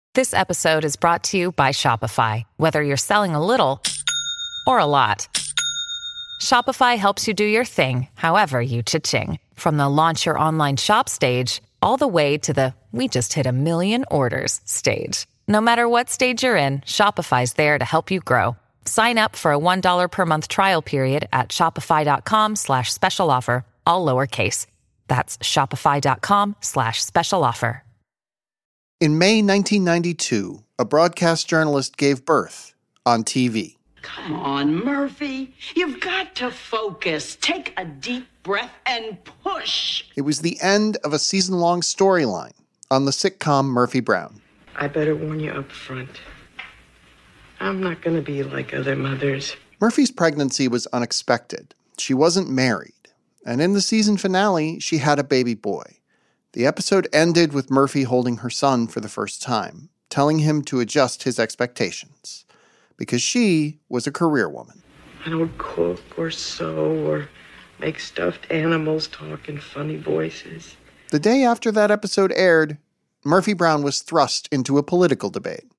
This episode is brought to you by Shopify. Whether you're selling a little or a lot, Shopify helps you do your thing, however you cha-ching. From the launch your online shop stage, all the way to the we just hit 1 million orders stage. No matter what stage you're in, Shopify's there to help you grow. Sign up for a $1 per month trial period at shopify.com/special offer, all lowercase. That's shopify.com/special offer. In May 1992, a broadcast journalist gave birth on TV. Come on, Murphy. You've got to focus. Take a deep breath and push. It was the end of a season-long storyline on the sitcom Murphy Brown. I better warn you up front. I'm not going to be like other mothers. Murphy's pregnancy was unexpected. She wasn't married. And in the season finale, she had a baby boy. The episode ended with Murphy holding her son for the first time, telling him to adjust his expectations, because she was a career woman. I don't cook or sew or make stuffed animals talk in funny voices. The day after that episode aired, Murphy Brown was thrust into a political debate.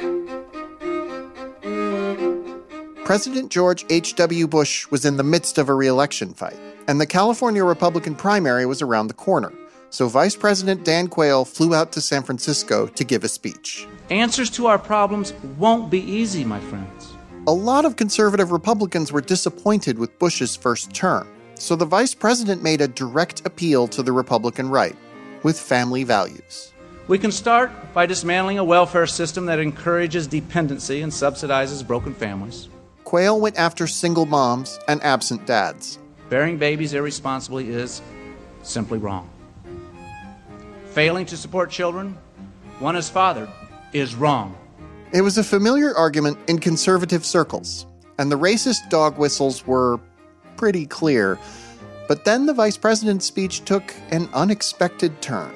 President George H.W. Bush was in the midst of a re-election fight, and the California Republican primary was around the corner. So Vice President Dan Quayle flew out to San Francisco to give a speech. Answers to our problems won't be easy, my friends. A lot of conservative Republicans were disappointed with Bush's first term, so the vice president made a direct appeal to the Republican right with family values. We can start by dismantling a welfare system that encourages dependency and subsidizes broken families. Quayle went after single moms and absent dads. Bearing babies irresponsibly is simply wrong. Failing to support children, one as fathered, is wrong. It was a familiar argument in conservative circles, and the racist dog whistles were pretty clear. But then the vice president's speech took an unexpected turn.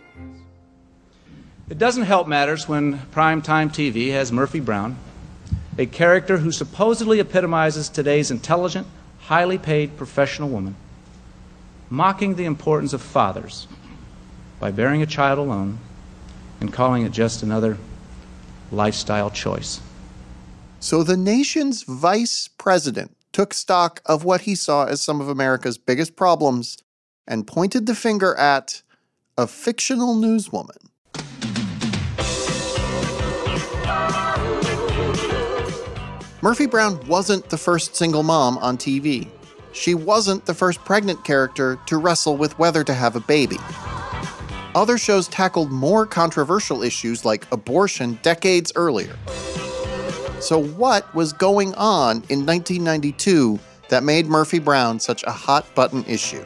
It doesn't help matters when primetime TV has Murphy Brown, a character who supposedly epitomizes today's intelligent, highly paid professional woman, mocking the importance of fathers by bearing a child alone and calling it just another lifestyle choice. So the nation's vice president took stock of what he saw as some of America's biggest problems and pointed the finger at a fictional newswoman. Murphy Brown wasn't the first single mom on TV. She wasn't the first pregnant character to wrestle with whether to have a baby. Other shows tackled more controversial issues like abortion decades earlier. So what was going on in 1992 that made Murphy Brown such a hot-button issue?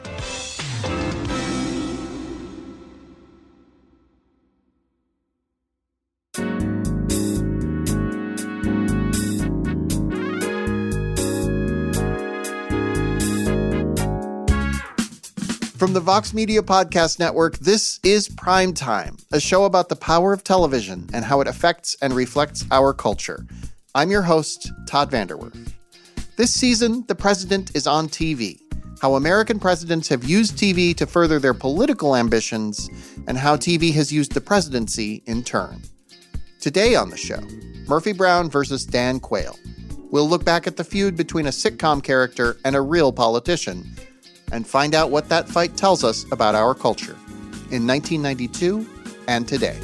From the Vox Media Podcast Network, this is Prime Time, a show about the power of television and how it affects and reflects our culture. I'm your host, Todd Vanderwerf. This season, The President is on TV, how American presidents have used TV to further their political ambitions, and how TV has used the presidency in turn. Today on the show, Murphy Brown versus Dan Quayle. We'll look back at the feud between a sitcom character and a real politician, and find out what that fight tells us about our culture in 1992 and today.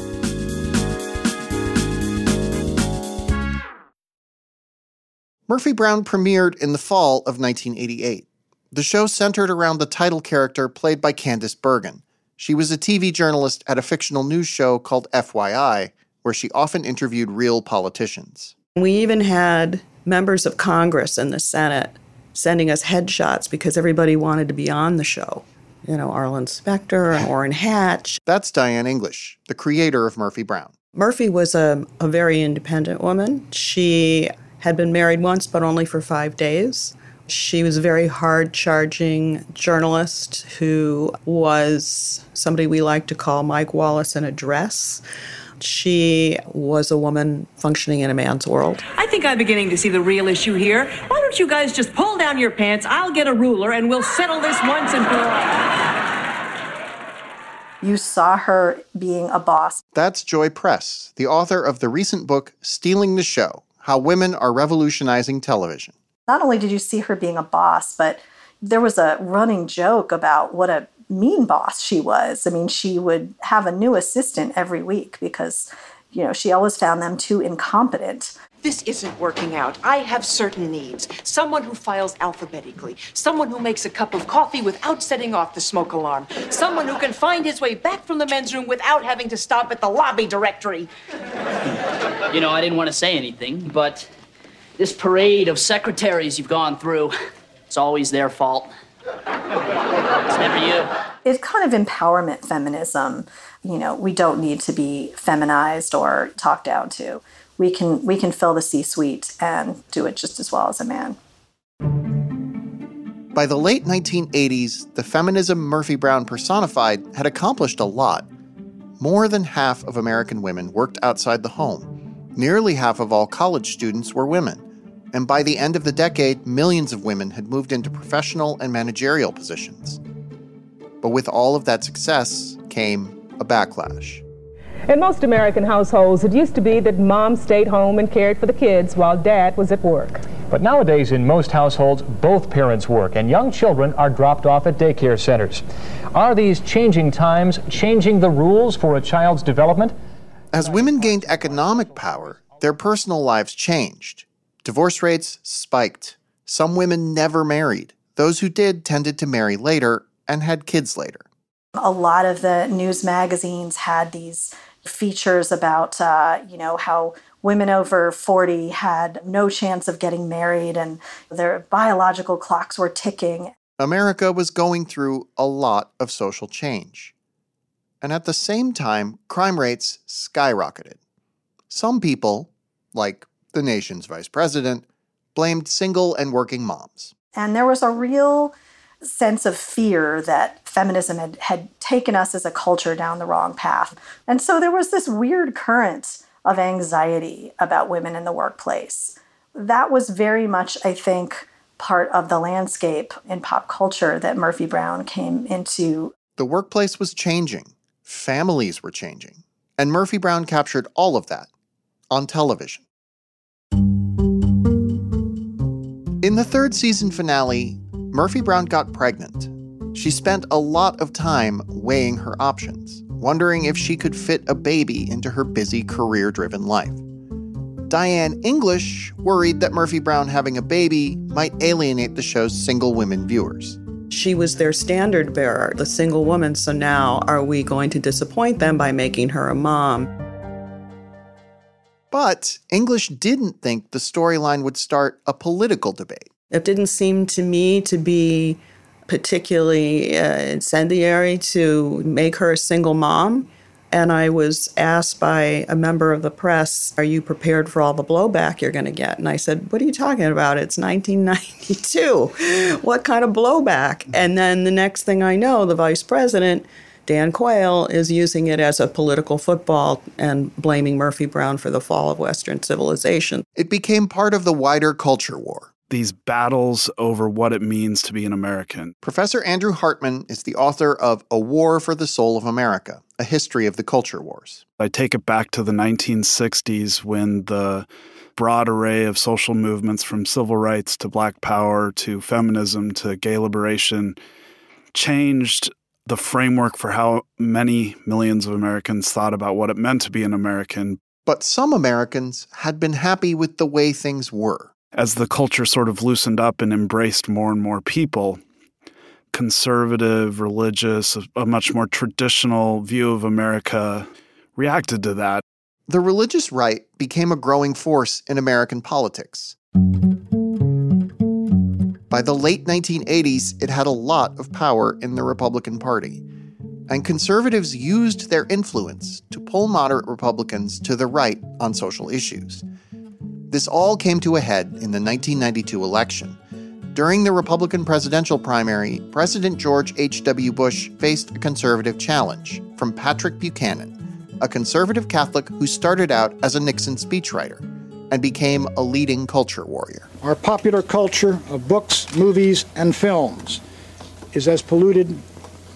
Murphy Brown premiered in the fall of 1988. The show centered around the title character played by Candice Bergen. She was a TV journalist at a fictional news show called FYI, where she often interviewed real politicians. We even had members of Congress and the Senate sending us headshots because everybody wanted to be on the show. You know, Arlen Specter and Orrin Hatch. That's Diane English, the creator of Murphy Brown. Murphy was a very independent woman. She had been married once, but only for 5 days. She was a very hard-charging journalist who was somebody we like to call Mike Wallace in a dress. She was a woman functioning in a man's world. I think I'm beginning to see the real issue here. Why don't you guys just pull down your pants, I'll get a ruler, and we'll settle this once and for all. You saw her being a boss. That's Joy Press, the author of the recent book, Stealing the Show: How Women Are Revolutionizing Television. Not only did you see her being a boss, but there was a running joke about what a mean boss she was. I mean, she would have a new assistant every week because, she always found them too incompetent. This isn't working out. I have certain needs. Someone who files alphabetically. Someone who makes a cup of coffee without setting off the smoke alarm. Someone who can find his way back from the men's room without having to stop at the lobby directory. I didn't want to say anything, but this parade of secretaries you've gone through, it's always their fault. It's never you. It's kind of empowerment feminism. We don't need to be feminized or talked down to. We can fill the C-suite and do it just as well as a man. By the late 1980s, the feminism Murphy Brown personified had accomplished a lot. More than half of American women worked outside the home. Nearly half of all college students were women. And by the end of the decade, millions of women had moved into professional and managerial positions. But with all of that success came a backlash. In most American households, it used to be that mom stayed home and cared for the kids while dad was at work. But nowadays, in most households, both parents work, and young children are dropped off at daycare centers. Are these changing times changing the rules for a child's development? As women gained economic power, their personal lives changed. Divorce rates spiked. Some women never married. Those who did tended to marry later and had kids later. A lot of the news magazines had these features about, how women over 40 had no chance of getting married and their biological clocks were ticking. America was going through a lot of social change. And at the same time, crime rates skyrocketed. Some people, like the nation's vice president, blamed single and working moms. And there was a real sense of fear that feminism had taken us as a culture down the wrong path. And so there was this weird current of anxiety about women in the workplace. That was very much, I think, part of the landscape in pop culture that Murphy Brown came into. The workplace was changing. Families were changing. And Murphy Brown captured all of that on television. In the third season finale, Murphy Brown got pregnant. She spent a lot of time weighing her options, wondering if she could fit a baby into her busy, career-driven life. Diane English worried that Murphy Brown having a baby might alienate the show's single women viewers. She was their standard bearer, the single woman, so now are we going to disappoint them by making her a mom? But English didn't think the storyline would start a political debate. It didn't seem to me to be particularly incendiary to make her a single mom. And I was asked by a member of the press, are you prepared for all the blowback you're going to get? And I said, what are you talking about? It's 1992. What kind of blowback? And then the next thing I know, the vice president, Dan Quayle, is using it as a political football and blaming Murphy Brown for the fall of Western civilization. It became part of the wider culture war. These battles over what it means to be an American. Professor Andrew Hartman is the author of A War for the Soul of America, A History of the Culture Wars. I take it back to the 1960s when the broad array of social movements from civil rights to Black power to feminism to gay liberation changed the framework for how many millions of Americans thought about what it meant to be an American. But some Americans had been happy with the way things were. As the culture sort of loosened up and embraced more and more people, conservative, religious, a much more traditional view of America reacted to that. The religious right became a growing force in American politics. By the late 1980s, it had a lot of power in the Republican Party, and conservatives used their influence to pull moderate Republicans to the right on social issues. This all came to a head in the 1992 election. During the Republican presidential primary, President George H.W. Bush faced a conservative challenge from Patrick Buchanan, a conservative Catholic who started out as a Nixon speechwriter and became a leading culture warrior. Our popular culture of books, movies, and films is as polluted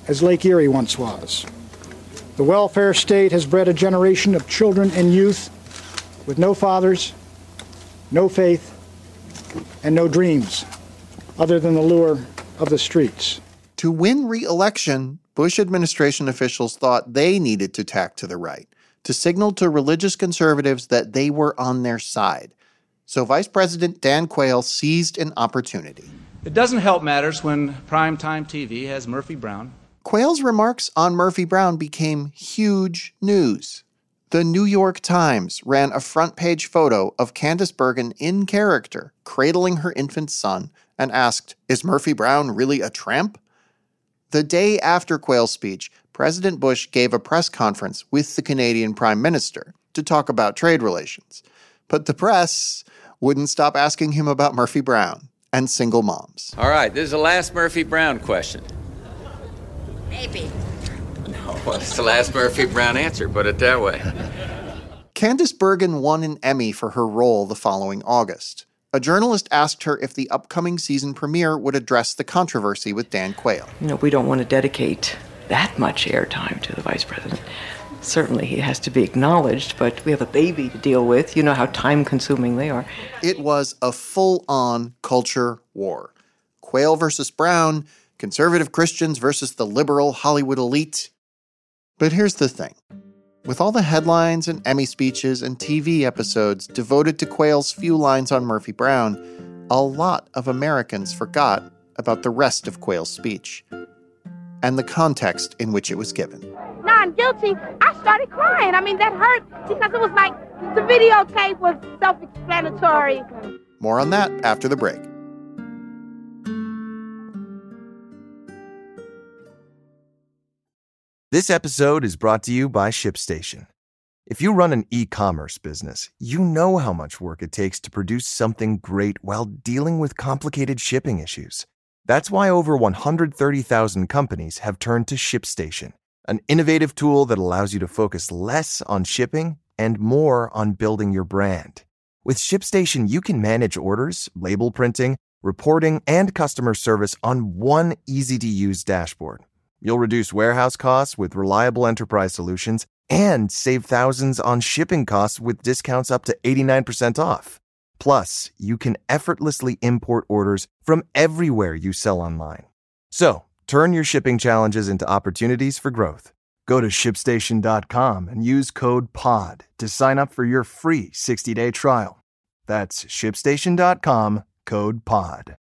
as Lake Erie once was. The welfare state has bred a generation of children and youth with no fathers, no faith, and no dreams other than the lure of the streets. To win re-election, Bush administration officials thought they needed to tack to the right, to signal to religious conservatives that they were on their side. So Vice President Dan Quayle seized an opportunity. It doesn't help matters when primetime TV has Murphy Brown. Quayle's remarks on Murphy Brown became huge news. The New York Times ran a front-page photo of Candice Bergen in character, cradling her infant son, and asked, "Is Murphy Brown really a tramp?" The day after Quayle's speech, President Bush gave a press conference with the Canadian Prime Minister to talk about trade relations. But the press wouldn't stop asking him about Murphy Brown and single moms. All right, this is the last Murphy Brown question. Maybe. No, well, it's the last Murphy Brown answer, put it that way. Candice Bergen won an Emmy for her role the following August. A journalist asked her if the upcoming season premiere would address the controversy with Dan Quayle. We don't want to dedicate that much airtime to the vice president. Certainly he has to be acknowledged, but we have a baby to deal with. You know how time-consuming they are. It was a full-on culture war. Quayle versus Brown, conservative Christians versus the liberal Hollywood elite. But here's the thing. With all the headlines and Emmy speeches and TV episodes devoted to Quayle's few lines on Murphy Brown, a lot of Americans forgot about the rest of Quayle's speech and the context in which it was given. No, I'm guilty. I started crying. I mean, that hurt because it was like the videotape was self-explanatory. More on that after the break. This episode is brought to you by ShipStation. If you run an e-commerce business, you know how much work it takes to produce something great while dealing with complicated shipping issues. That's why over 130,000 companies have turned to ShipStation, an innovative tool that allows you to focus less on shipping and more on building your brand. With ShipStation, you can manage orders, label printing, reporting, and customer service on one easy-to-use dashboard. You'll reduce warehouse costs with reliable enterprise solutions and save thousands on shipping costs with discounts up to 89% off. Plus, you can effortlessly import orders from everywhere you sell online. So, turn your shipping challenges into opportunities for growth. Go to ShipStation.com and use code POD to sign up for your free 60-day trial. That's ShipStation.com, code POD.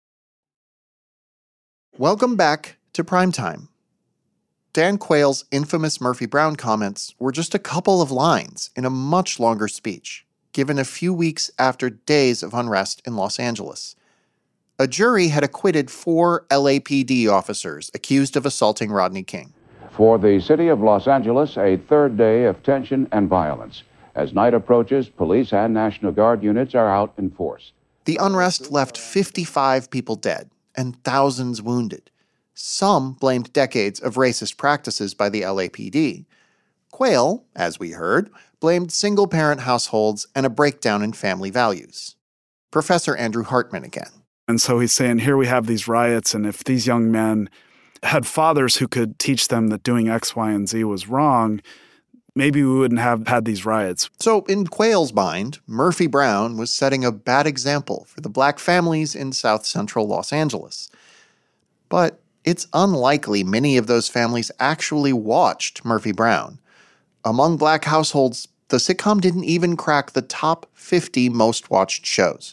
Welcome back to Primetime. Dan Quayle's infamous Murphy Brown comments were just a couple of lines in a much longer speech, given a few weeks after days of unrest in Los Angeles. A jury had acquitted 4 LAPD officers accused of assaulting Rodney King. For the city of Los Angeles, a third day of tension and violence. As night approaches, police and National Guard units are out in force. The unrest left 55 people dead and thousands wounded. Some blamed decades of racist practices by the LAPD. Quayle, as we heard, blamed single-parent households and a breakdown in family values. Professor Andrew Hartman again. And so he's saying, here we have these riots, and if these young men had fathers who could teach them that doing X, Y, and Z was wrong, maybe we wouldn't have had these riots. So in Quayle's mind, Murphy Brown was setting a bad example for the black families in South Central Los Angeles. But it's unlikely many of those families actually watched Murphy Brown. Among black households, the sitcom didn't even crack the top 50 most watched shows.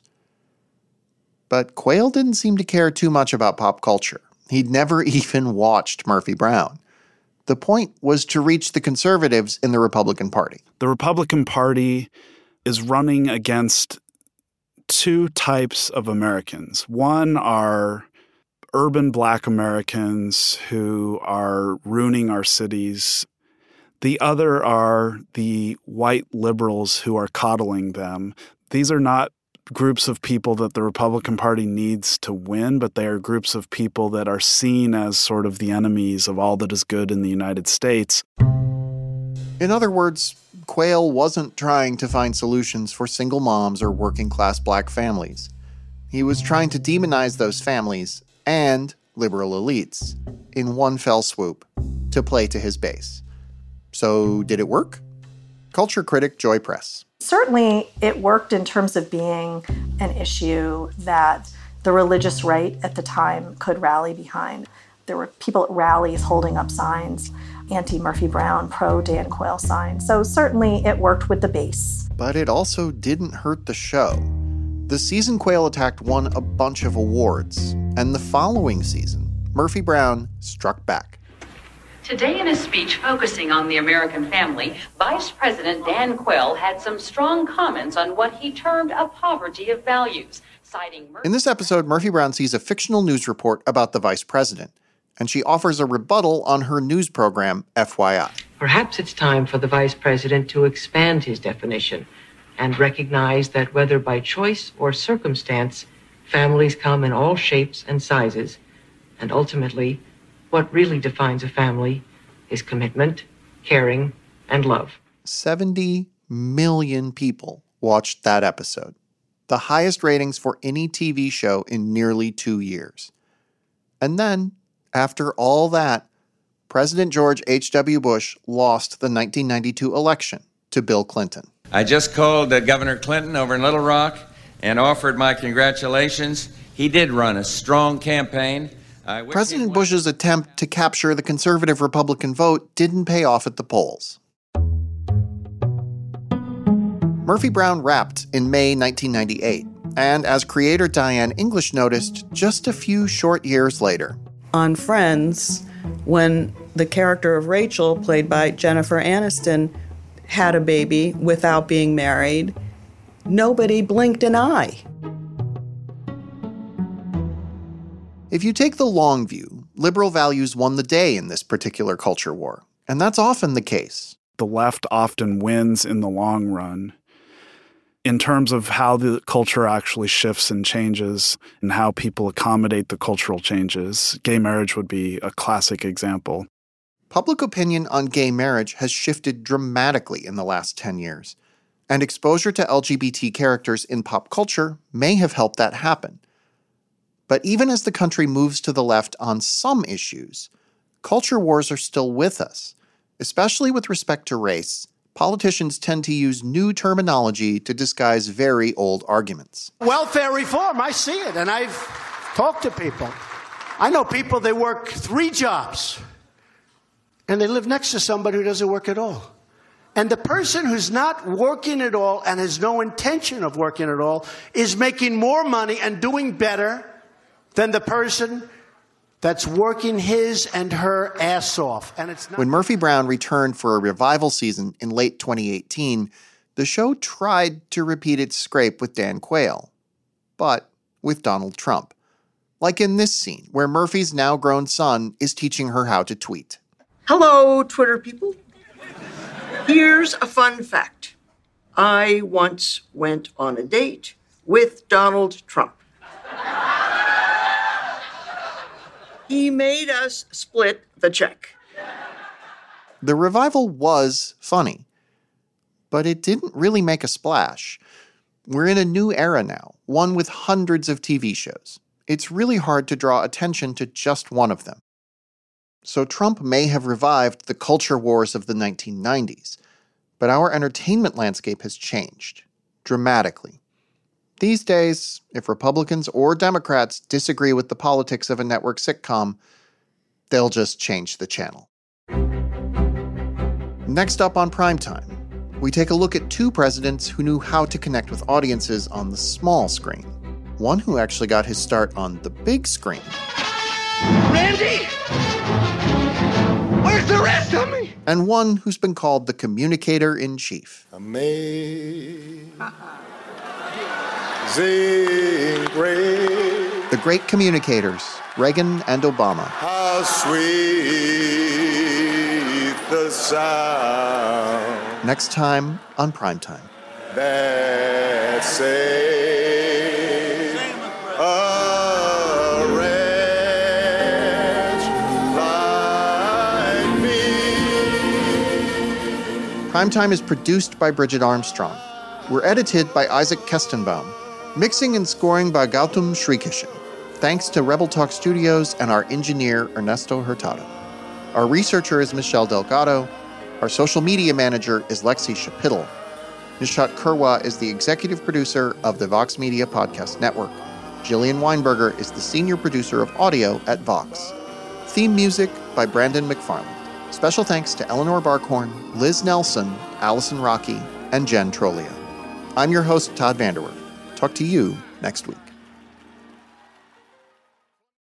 But Quayle didn't seem to care too much about pop culture. He'd never even watched Murphy Brown. The point was to reach the conservatives in the Republican Party. The Republican Party is running against 2 types of Americans. One are urban black Americans who are ruining our cities. The other are the white liberals who are coddling them. These are not groups of people that the Republican Party needs to win, but they are groups of people that are seen as sort of the enemies of all that is good in the United States. In other words, Quayle wasn't trying to find solutions for single moms or working-class black families. He was trying to demonize those families and liberal elites in one fell swoop to play to his base. So did it work? Culture critic Joy Press. Certainly, it worked in terms of being an issue that the religious right at the time could rally behind. There were people at rallies holding up signs, anti-Murphy Brown, pro-Dan Quayle signs. So certainly it worked with the base. But it also didn't hurt the show. The season Quayle attacked won a bunch of awards, and the following season, Murphy Brown struck back. Today, in a speech focusing on the American family, Vice President Dan Quayle had some strong comments on what he termed a poverty of values, citing... In this episode, Murphy Brown sees a fictional news report about the vice president, and she offers a rebuttal on her news program, FYI. Perhaps it's time for the vice president to expand his definition and recognize that whether by choice or circumstance, families come in all shapes and sizes, and ultimately, what really defines a family is commitment, caring, and love. 70 million people watched that episode, the highest ratings for any TV show in nearly 2 years. And then, after all that, President George H.W. Bush lost the 1992 election to Bill Clinton. I just called Governor Clinton over in Little Rock and offered my congratulations. He did run a strong campaign. President Bush's attempt to capture the conservative Republican vote didn't pay off at the polls. Murphy Brown wrapped in May 1998, and as creator Diane English noticed, just a few short years later. On Friends, when the character of Rachel, played by Jennifer Aniston, had a baby without being married, nobody blinked an eye. If you take the long view, liberal values won the day in this particular culture war, and that's often the case. The left often wins in the long run. In terms of how the culture actually shifts and changes and how people accommodate the cultural changes, gay marriage would be a classic example. Public opinion on gay marriage has shifted dramatically in the last 10 years, and exposure to LGBT characters in pop culture may have helped that happen. But even as the country moves to the left on some issues, culture wars are still with us. Especially with respect to race, politicians tend to use new terminology to disguise very old arguments. Welfare reform, I see it, and I've talked to people. I know people, they work 3 jobs, and they live next to somebody who doesn't work at all. And the person who's not working at all and has no intention of working at all is making more money and doing better than the person that's working his and her ass off. And it's not. When Murphy Brown returned for a revival season in late 2018, the show tried to repeat its scrape with Dan Quayle, but with Donald Trump. Like in this scene, where Murphy's now grown son is teaching her how to tweet. Hello, Twitter people. Here's a fun fact. I once went on a date with Donald Trump. He made us split the check. The revival was funny, but it didn't really make a splash. We're in a new era now, one with hundreds of TV shows. It's really hard to draw attention to just one of them. So Trump may have revived the culture wars of the 1990s, but our entertainment landscape has changed dramatically. These days, if Republicans or Democrats disagree with the politics of a network sitcom, they'll just change the channel. Next up on Primetime, we take a look at 2 presidents who knew how to connect with audiences on the small screen. One who actually got his start on the big screen. Randy! Where's the rest of me? And one who's been called the communicator-in-chief. The great communicators, Reagan and Obama. How sweet the sound. Next time on Primetime. That saved a wretch like me. Primetime is produced by Bridget Armstrong. We're edited by Isaac Kestenbaum. Mixing and scoring by Gautam Srikishan. Thanks to Rebel Talk Studios and our engineer, Ernesto Hurtado. Our researcher is Michelle Delgado. Our social media manager is Lexi Shapitl. Nishat Kurwa is the executive producer of the Vox Media Podcast Network. Jillian Weinberger is the senior producer of audio at Vox. Theme music by Brandon McFarland. Special thanks to Eleanor Barkhorn, Liz Nelson, Allison Rocky, and Jen Trolio. I'm your host, Todd Vanderwerf. Talk to you next week.